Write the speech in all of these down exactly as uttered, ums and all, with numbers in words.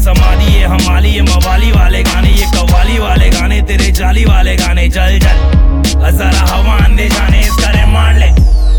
समाधि, ये हमाली, ये मवाली वाले गाने, ये कव्वाली वाले गाने, तेरे जाली वाले गाने। जल जल जरा हवा अंदे जाने, इसका रिमांड ले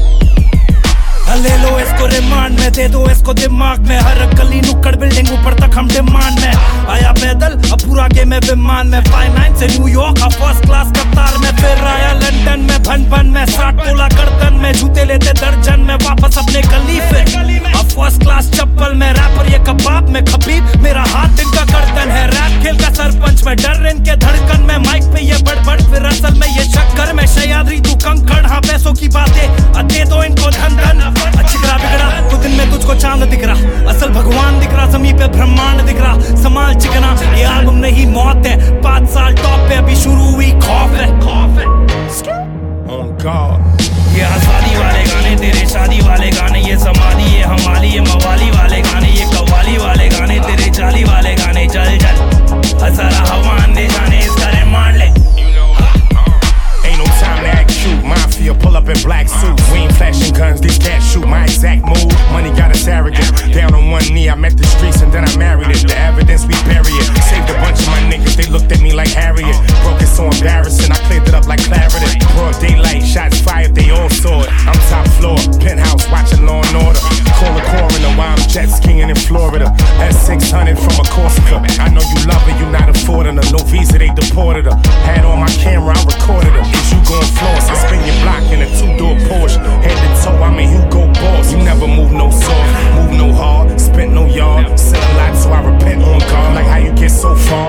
ले लो इसको, रिमांड में दे दो इसको दिमाग में। हर गली नुक्कड़ बिल्डिंग ऊपर तक हम डिमांड में। आया पैदल अब पूरा गेम है विमान में। फाइव नाइन से न्यूयॉर्क अब फर्स्ट क्लास कतार में। फिर आया लंदन में भन भन में। साठ तोला गर्दन में, जूते लेते दर्जन में। वापस अपने गली फिर अब फर्स्ट क्लास चप्पल में। रैपर ये कबाब में खबीब, मेरा हाथ इनका गर्दन है। रैप खेल का सरपंच में, डर इनके धड़कन में। माइक पे ये बड़बड़, फिर असल में ये शक्कर में। सह्याद्री तू कंकड़, हाँ पैसों की बातें दे दो इनको धन धन। चिकरा बिगड़ा तो दिन में तुझको चांद दिख रहा, असल भगवान दिख रहा, ज़मीं पे ब्रह्मांड दिख रहा। संभाल चिकना, ये एल्बम नहीं मौत है। पाँच साल टॉप पे, अभी शुरू हुई खौफ है। खौफ है oh God। ये आजादी वाले गाने, तेरे शादी वाले गाने, ये समाधि, ये हमाली, ये मवाली वाले गाने, ये कव्वाली वाले गाने, तेरे जाली वाले गाने। जल जल जरा हवा अंदे जाने, इसका रिमांड ले। Ain't no time to act cute, mafia pull up in black suits. We ain't flashing guns, these cats shoot my exact move. Money got us arrogant, down on one knee, I met the streets and then I married it. The evidence we bury it, saved a bunch of my niggas, they looked at me like Harriet. Broke it so embarrassing, I cleared it up like Clarity. Broad daylight, shots fired, they all saw it. I'm top floor, penthouse, watching Law and Order. Call the coroner while I'm jet skiing in Florida. S six hundred from a Corsica. I know you love her, you not affording her. No visa, they deported her. Had on my camera, I recorded her. Is you gon' floss? I spin your block in a two-door Porsche. Head to toe, I'm a Hugo Boss. You never move no soft, move no hard, spent no yard. Said a lot, so I repent on God. Like how you get so far.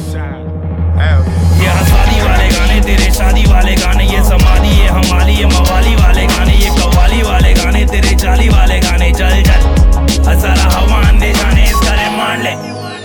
ये आजादी वाले गाने, तेरे शादी वाले गाने, ये समाधि, ये हमाली, ये मवाली वाले गाने, ये कव्वाली वाले गाने, तेरे जाली वाले गाने। जल जल जरा हवा अंदे जाने, इसका रिमांड ले।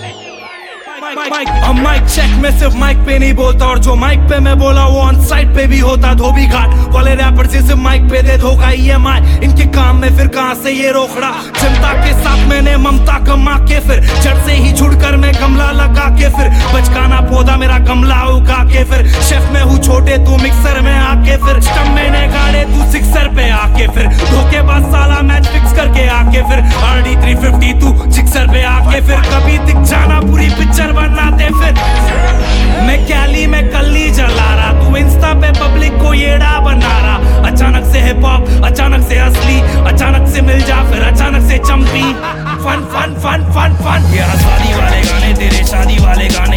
अब माइक चेक में सिर्फ माइक पे नहीं बोलता, और जो माइक पे मैं बोला वो ऑन साइड पे भी होता। धोबी घाट वाले रैपर से सिर्फ माइक पे दे धोखा। ई एम आई इनके काम में, फिर कहां से ये रोकड़ा। जनता के साथ मैंने ममता कमा के, फिर जड़ से ही जुड़कर मैं गमला लगा के। फिर बचकाना पौधा मेरा गमला उगा के। फिर शेफ में हूँ छोटे, तू मिक्सर में आके। फिर स्टंप मैंने गाड़े, तू सिक्सर पे आके। फिर धोखेबाज साला मैच फिक्स करके आके। फिर आर डी थ्री फिफ्टी तू जिक्सर पे आके। फिर कभी दिख जाना, पूरी पिक्चर बना दे। फिर मैं कैली में कल्ली जला रहा, तू इंस्टा पे पब्लिक को येड़ा बना रहा। अचानक से हिप हॉप, अचानक से असली, अचानक से मिल जा, फिर अचानक से चंपी। Fun fun fun fun fun ये आजादी वाले गाने, तेरे शादी वाले गाने,